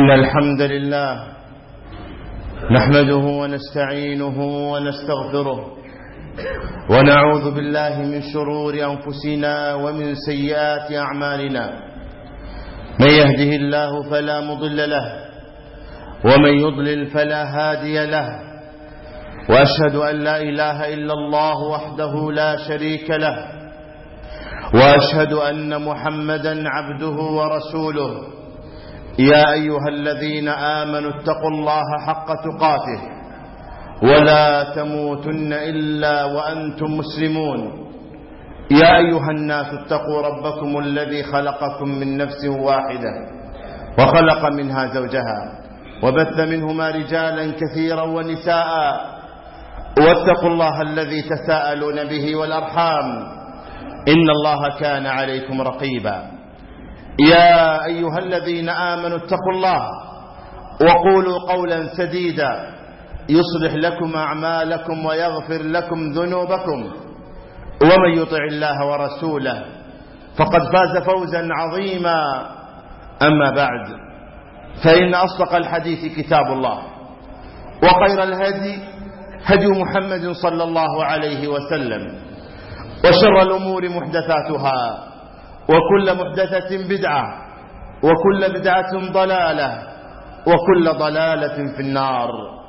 إن الحمد لله نحمده ونستعينه ونستغفره ونعوذ بالله من شرور أنفسنا ومن سيئات أعمالنا. من يهده الله فلا مضل له ومن يضلل فلا هادي له، وأشهد أن لا إله إلا الله وحده لا شريك له، وأشهد أن محمدا عبده ورسوله. يا أيها الذين آمنوا اتقوا الله حق تقاته ولا تموتن إلا وأنتم مسلمون. يا أيها الناس اتقوا ربكم الذي خلقكم من نفس واحدة وخلق منها زوجها وبث منهما رجالا كثيرا ونساء، واتقوا الله الذي تساءلون به والأرحام إن الله كان عليكم رقيبا. يا أيها الذين آمنوا اتقوا الله وقولوا قولا سديدا يصلح لكم أعمالكم ويغفر لكم ذنوبكم، ومن يطع الله ورسوله فقد فاز فوزا عظيما. أما بعد، فإن أصدق الحديث كتاب الله، وخير الهدي هدي محمد صلى الله عليه وسلم، وشر الأمور محدثاتها، وكل محدثة بدعة، وكل بدعة ضلالة، وكل ضلالة في النار.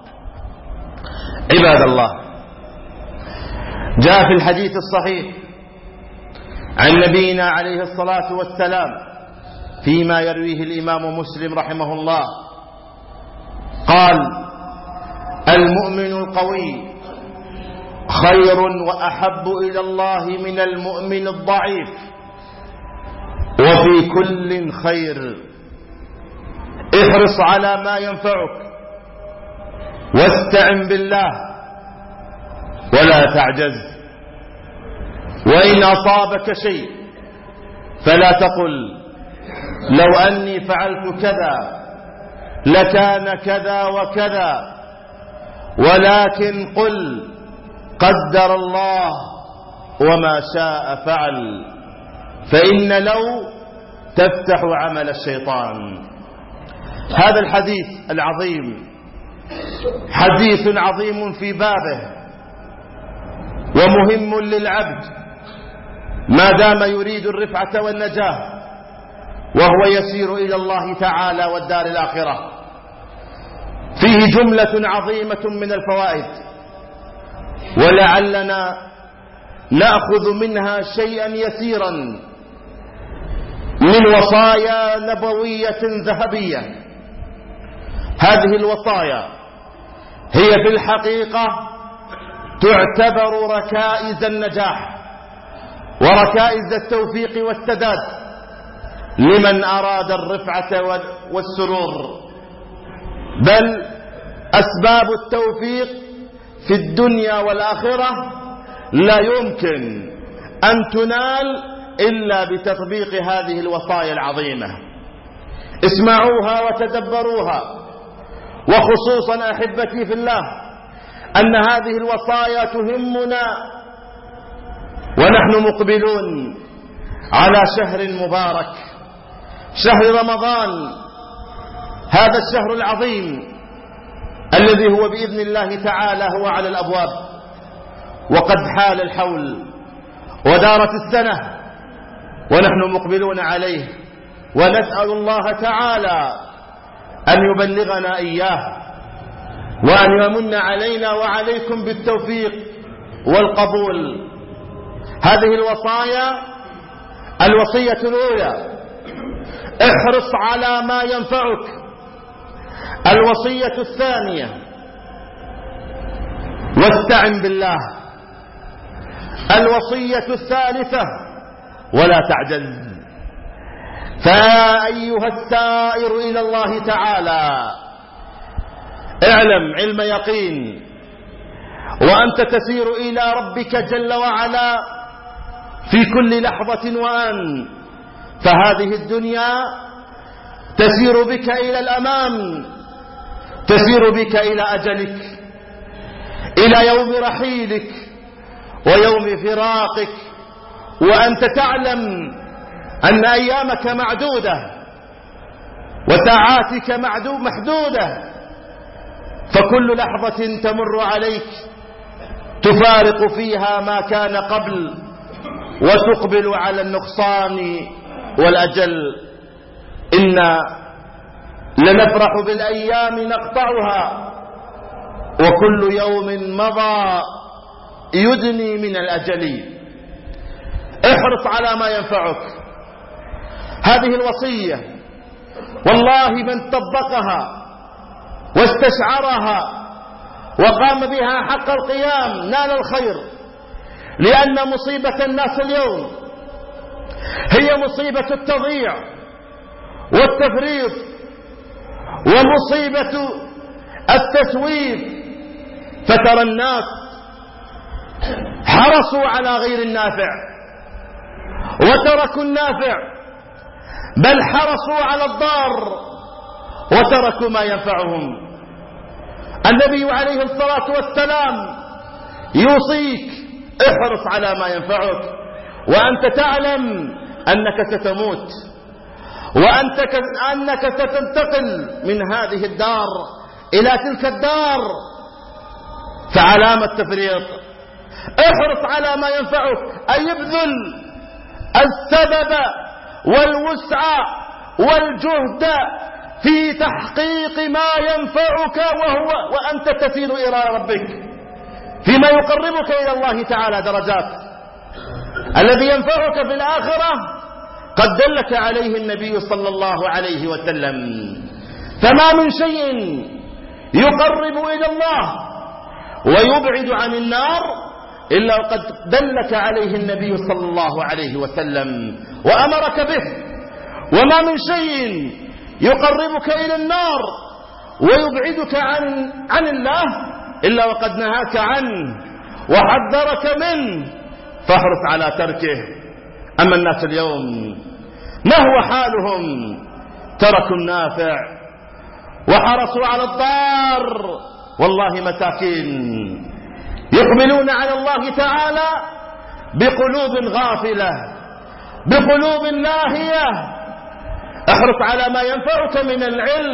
عباد الله، جاء في الحديث الصحيح عن نبينا عليه الصلاة والسلام فيما يرويه الإمام مسلم رحمه الله قال: المؤمن القوي خير وأحب إلى الله من المؤمن الضعيف، وفي كل خير. احرص على ما ينفعك واستعن بالله ولا تعجز، وإن أصابك شيء فلا تقل لو أني فعلت كذا لكان كذا وكذا، ولكن قل قدر الله وما شاء فعل، فإن لو تفتح عمل الشيطان. هذا الحديث العظيم حديث عظيم في بابه، ومهم للعبد ما دام يريد الرفعة والنجاة وهو يسير إلى الله تعالى والدار الآخرة. فيه جملة عظيمة من الفوائد، ولعلنا نأخذ منها شيئا يسيرا من وصايا نبوية ذهبية. هذه الوصايا هي في الحقيقة تعتبر ركائز النجاح وركائز التوفيق والسداد لمن أراد الرفعة والسرور، بل أسباب التوفيق في الدنيا والآخرة لا يمكن أن تنال إلا بتطبيق هذه الوصايا العظيمة. اسمعوها وتدبروها، وخصوصا أحبتي في الله أن هذه الوصايا تهمنا ونحن مقبلون على شهر مبارك، شهر رمضان، هذا الشهر العظيم الذي هو بإذن الله تعالى هو على الأبواب، وقد حال الحول ودارت السنة ونحن مقبلون عليه، ونسأل الله تعالى أن يبلغنا إياه، وأن يمن علينا وعليكم بالتوفيق والقبول. هذه الوصايا: الوصية الأولى: احرص على ما ينفعك. الوصية الثانية: واستعن بالله. الوصية الثالثة: ولا تعجز. فيا أيها السائر إلى الله تعالى، اعلم علم يقين، وأنت تسير إلى ربك جل وعلا في كل لحظة وآن، فهذه الدنيا تسير بك إلى الأمام، تسير بك إلى أجلك، إلى يوم رحيلك ويوم فراقك، وأنت تعلم أن أيامك معدودة. وساعاتك محدودة، فكل لحظة تمر عليك تفارق فيها ما كان قبل وتقبل على النقصان والأجل. إنا لنفرح بالأيام نقطعها، وكل يوم مضى يدني من الأجل. احرص على ما ينفعك. هذه الوصية والله من طبقها واستشعرها وقام بها حق القيام نال الخير، لأن مصيبة الناس اليوم هي مصيبة التضييع والتفريط ومصيبة التسويف. فترى الناس حرصوا على غير النافع وتركوا النافع، بل حرصوا على الضار وتركوا ما ينفعهم. النبي عليه الصلاة والسلام يوصيك احرص على ما ينفعك وأنت تعلم أنك ستموت، وأنك ستنتقل من هذه الدار إلى تلك الدار. فعلامة تفريط. احرص على ما ينفعك، أي ابذل السبب والوسع والجهد في تحقيق ما ينفعك وأنت تسير إلى ربك، فيما يقربك إلى الله تعالى درجات. الذي ينفعك في الآخرة قد دلك عليه النبي صلى الله عليه وسلم. فما من شيء يقرب إلى الله ويبعد عن النار إلا وقد دلك عليه النبي صلى الله عليه وسلم وأمرك به. وما من شيء يقربك إلى النار ويبعدك عن الله إلا وقد نهاك عنه وحذرك منه، فاحرص على تركه. أما الناس اليوم ما هو حالهم؟ تركوا النافع وحرصوا على الضار. والله مساكين يقبلون على الله تعالى بقلوب غافلة، بقلوب لاهية. احرص على ما ينفعك من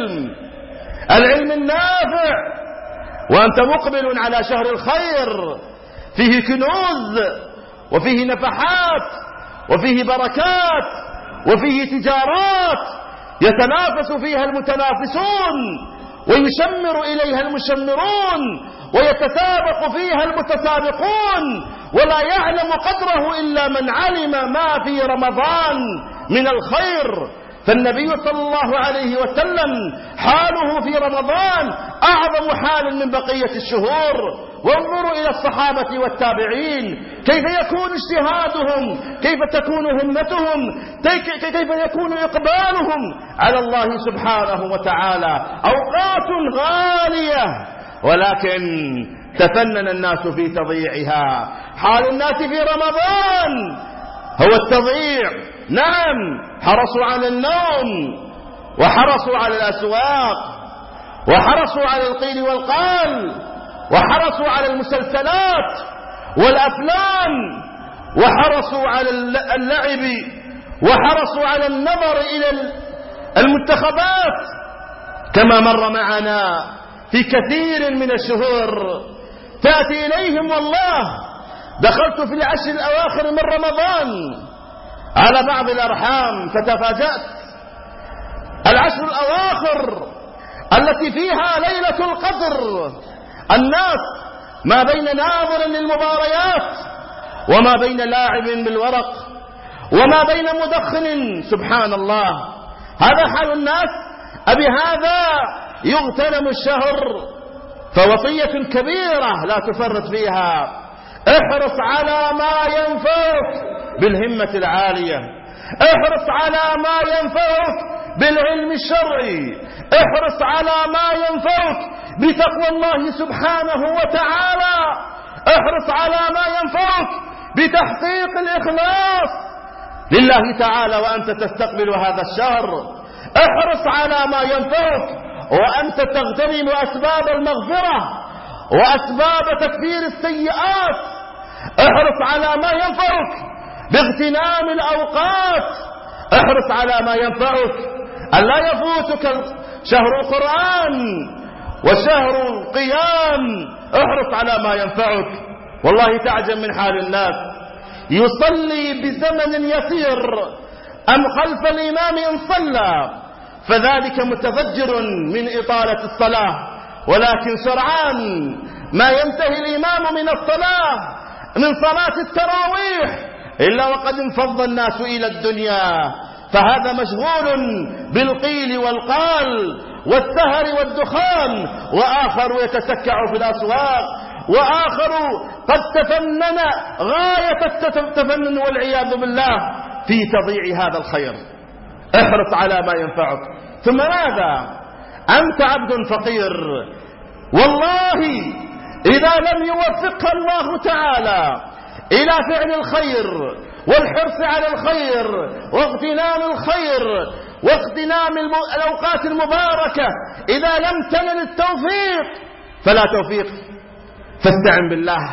العلم النافع، وأنت مقبل على شهر الخير فيه كنوز وفيه نفحات وفيه بركات وفيه تجارات يتنافس فيها المتنافسون ويشمر إليها المشمرون ويتسابق فيها المتسابقون، ولا يعلم قدره إلا من علم ما في رمضان من الخير. فالنبي صلى الله عليه وسلم حاله في رمضان أعظم حال من بقية الشهور. وانظروا إلى الصحابة والتابعين كيف يكون اجتهادهم، كيف تكون همتهم، كيف يكون إقبالهم على الله سبحانه وتعالى. أوقات غالية ولكن تفنن الناس في تضييعها. حال الناس في رمضان هو التضييع. نعم، حرصوا على النوم وحرصوا على الأسواق وحرصوا على القيل والقال وحرصوا على المسلسلات والأفلام وحرصوا على اللعب وحرصوا على النظر إلى المنتخبات، كما مر معنا في كثير من الشهور. تأتي إليهم والله دخلت في العشر الأواخر من رمضان على بعض الأرحام فتفاجأت. العشر الأواخر التي فيها ليلة القدر، الناس ما بين ناظر للمباريات وما بين لاعب بالورق وما بين مدخن. سبحان الله، هذا حال الناس. أبهذا يغتنم الشهر؟ فوصية كبيرة لا تفرط فيها. احرص على ما ينفعك بالهمة العالية، احرص على ما ينفعك بالعلم الشرعي، احرص على ما ينفعك بتقوى الله سبحانه وتعالى، احرص على ما ينفعك بتحقيق الإخلاص لله تعالى وأنت تستقبل هذا الشهر. احرص على ما ينفعك وأنت تغتنم أسباب المغفرة وأسباب تكفير السيئات. احرص على ما ينفعك باغتنام الأوقات، احرص على ما ينفعك ألا يفوتك شهر القرآن وشهر القيام، احرص على ما ينفعك. والله تعجب من حال الناس، يصلي بزمن يسير أم خلف الإمام إن صلى فذلك متفجر من إطالة الصلاة، ولكن سرعان ما ينتهي الإمام من الصلاة من صلاة التراويح إلا وقد انفض الناس إلى الدنيا، فهذا مشغول بالقيل والقال والسهر والدخان، وآخر يتسكع في الأسواق، وآخر قد تفنن غاية التفنن والعياذ بالله في تضييع هذا الخير. احرص على ما ينفعك. ثم ماذا؟ أنت عبد فقير، والله إذا لم يوفقك الله تعالى إلى فعل الخير والحرص على الخير واغتنام الخير واغتنام الأوقات المباركة، إذا لم تنل التوفيق فلا توفيق، فاستعن بالله،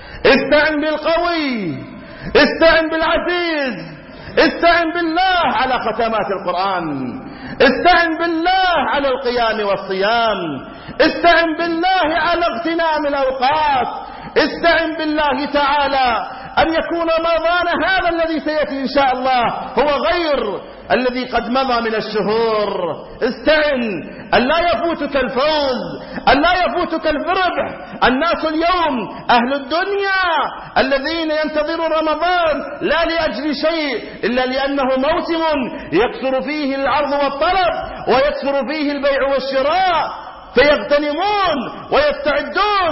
استعن بالقوي، استعن بالعزيز، استعن بالله على ختمات القرآن، استعن بالله على القيام والصيام، استعن بالله على اغتنام الأوقات، استعن بالله تعالى أن يكون رمضان هذا الذي سيأتي إن شاء الله هو غير الذي قد مضى من الشهور. استعن ألا يفوتك الفوز، ألا يفوتك الربح. الناس اليوم أهل الدنيا الذين ينتظرون رمضان لا لأجل شيء إلا لأنه موسم يكثر فيه العرض والطلب ويكثر فيه البيع والشراء، فيغتنمون ويستعدون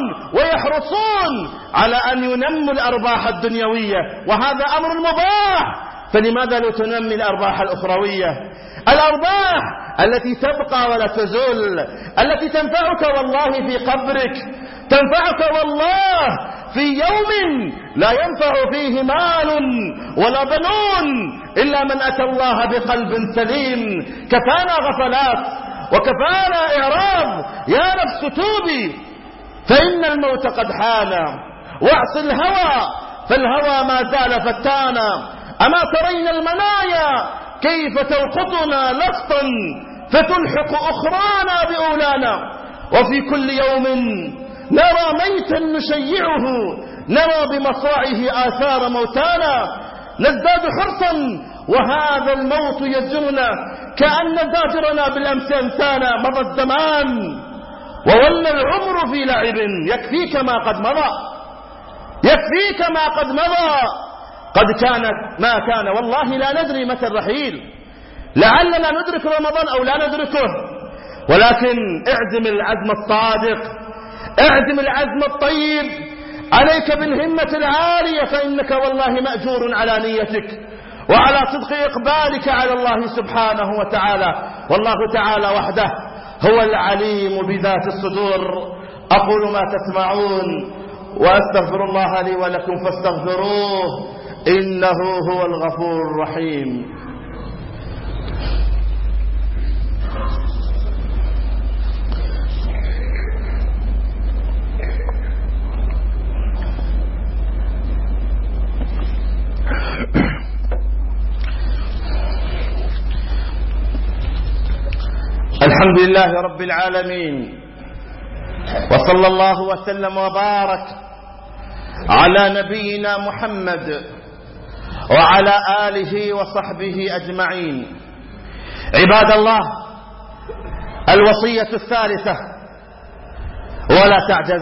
ويحرصون على أن ينموا الأرباح الدنيوية، وهذا أمر مباح. فلماذا لا تنمي الأرباح الأخروية، الأرباح التي تبقى ولا تزول، التي تنفعك والله في قبرك، تنفعك والله في يوم لا ينفع فيه مال ولا بنون إلا من أتى الله بقلب سليم. كفانا غفلات وكفانا إعراض، يا نفس توبي فإن الموت قد حان، واعص الهوى فالهوى ما زال فتانا. أما ترين المنايا كيف تلقطنا لقطا فتلحق أخرانا بأولانا، وفي كل يوم نرى ميتا نشيعه، نرى بمصاعه آثار موتانا، نزداد حرصا وهذا الموت يزجرنا كأن زاجرنا بالأمس أمسانا. مضى الزمان وولى العمر في لعب، يكفيك ما قد مضى، يكفيك ما قد مضى. قد كانت ما كان، والله لا ندري متى الرحيل، لعلنا ندرك رمضان أو لا ندركه، ولكن اعزم العزم الصادق، اعزم العزم الطيب، عليك بالهمة العالية، فإنك والله مأجور على نيتك وعلى صدق إقبالك على الله سبحانه وتعالى. والله تعالى وحده هو العليم بذات الصدور. أقول ما تسمعون وأستغفر الله لي ولكم فاستغفروه إنه هو الغفور الرحيم. الحمد لله رب العالمين، وصلى الله وسلم وبارك على نبينا محمد وعلى آله وصحبه أجمعين. عباد الله، الوصية الثالثة: ولا تعجز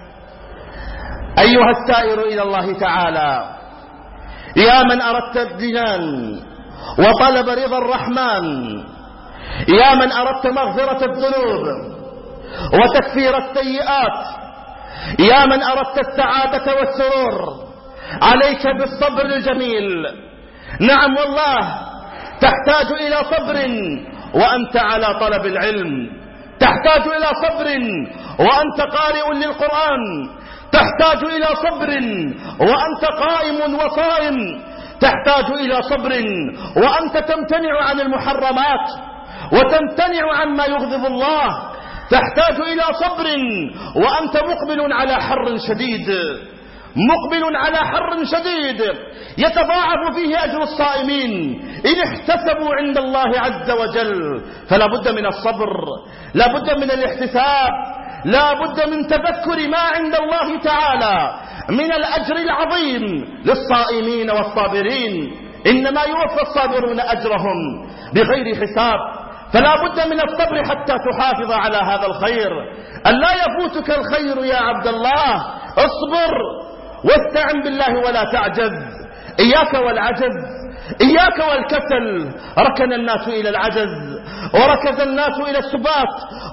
أيها السائر إلى الله تعالى، يا من أردت الجنان وطلب رضا الرحمن، يا من أردت مغفرة الذنوب وتكفير السيئات، يا من أردت السعادة والسرور، عليك بالصبر الجميل. نعم والله تحتاج إلى صبر وأنت على طلب العلم، تحتاج إلى صبر وأنت قارئ للقرآن، تحتاج إلى صبر وأنت قائم وصائم، تحتاج إلى صبر وأنت تمتنع عن المحرمات وتمتنع عما يغضب الله، تحتاج إلى صبر وأنت مقبل على حر شديد. مقبل على حر شديد يتضاعف فيه أجر الصائمين إن احتسبوا عند الله عز وجل. فلا بد من الصبر، لا بد من الاحتساب، لا بد من تذكر ما عند الله تعالى من الأجر العظيم للصائمين والصابرين. إنما يوفى الصابرون أجرهم بغير حساب. فلا بد من الصبر حتى تحافظ على هذا الخير، أن لا يفوتك الخير يا عبد الله. اصبر واستعن بالله ولا تعجز. إياك والعجز، إياك والكسل. ركن الناس إلى العجز، وركز الناس إلى السبات،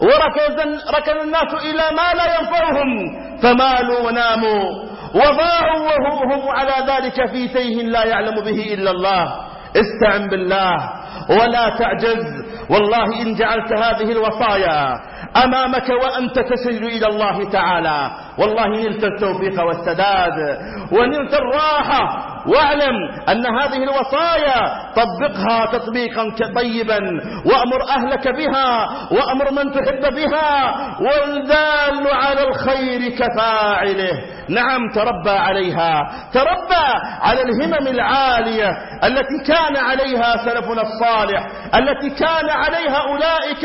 وركن الناس إلى ما لا ينفعهم، فمالوا وناموا وضاعوا وهم على ذلك في تيه لا يعلم به إلا الله. استعن بالله ولا تعجز. والله إن جعلت هذه الوصايا أمامك وأنت تسير إلى الله تعالى، والله نلت التوفيق والسداد ونلت الراحة. واعلم أن هذه الوصايا طبقها تطبيقا طيبا، وأمر أهلك بها، وأمر من تحب بها، والدال على الخير كفاعله. نعم، تربى عليها، تربى على الهمم العالية التي كان عليها سلفنا الصالح، التي كان عليها أولئك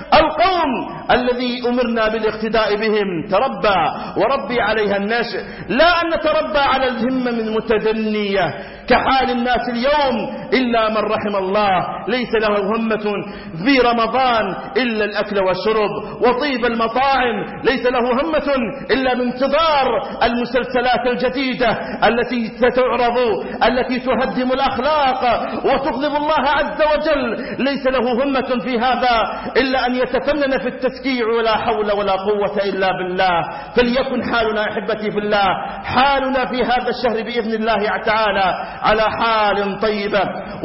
القوم الذي أمرنا بالاقتداء بهم. تربى وربي عليها النشء، لا أن نتربى على الهمم المتدنية كحال الناس اليوم إلا من رحم الله، ليس له همة في رمضان إلا الأكل والشرب وطيب المطاعم، ليس له همة إلا بانتظار المسلسلات الجديدة التي ستعرض، التي تهدم الأخلاق وتغضب الله عز وجل. ليس له همة في هذا إلا أن يتفنن في التسكيع، ولا حول ولا قوة إلا بالله. فليكن حالنا أحبتي في الله، حالنا في هذا الشهر بإذن الله تعالى على حال طيبة،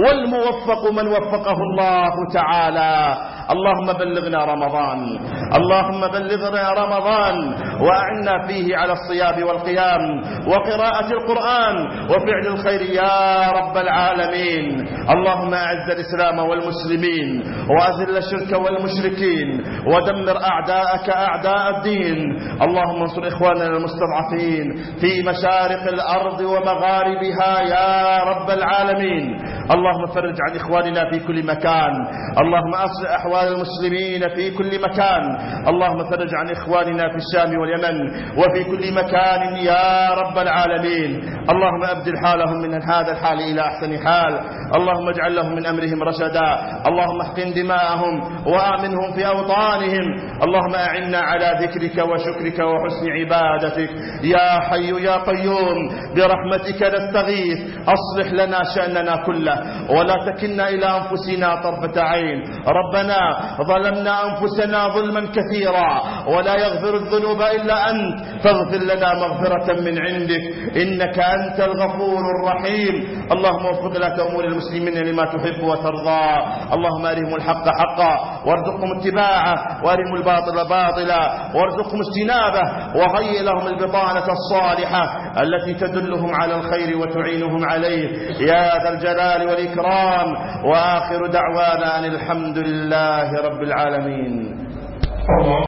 والموفق من وفقه الله تعالى. اللهم بلغنا رمضان، اللهم بلغنا رمضان، وأعنا فيه على الصيام والقيام وقراءة القرآن وفعل الخير يا رب العالمين. اللهم أعز الإسلام والمسلمين، وأذل الشرك والمشركين، ودمر أعداءك أعداء الدين. اللهم انصر إخواننا المستضعفين في مشارق الأرض ومغاربها يا رب العالمين. اللهم فرج عن إخواننا في كل مكان، اللهم أصلح أحوال المسلمين في كل مكان. اللهم فرج عن إخواننا في الشام واليمن وفي كل مكان يا رب العالمين. اللهم أبدل حالهم من هذا الحال إلى أحسن حال. اللهم اجعل لهم من أمرهم رشدا. اللهم احقن دماءهم وآمنهم في أوطانهم. اللهم أعنا على ذكرك وشكرك وحسن عبادتك يا حي يا قيوم، برحمتك نستغيث. أصلح لنا شأننا كله، ولا تكلنا إلى أنفسنا طرفة عين. ربنا ظلمنا أنفسنا ظلما كثيرا، ولا يغفر الذنوب إلا أنت، فاغفر لنا مغفرة من عندك، إنك أنت الغفور الرحيم. اللهم وفق لك أمور المسلمين لما تحب وترضى. اللهم أرهم الحق حقا وارزقهم اتباعه، وأرهم الباطل باطلا وارزقهم اجتنابه، وهيئ لهم البطانة الصالحة التي تدلهم على الخير وتعينهم عليه يا ذا الجلال والإكرام. وآخر دعوانا أن الحمد لله رب العالمين.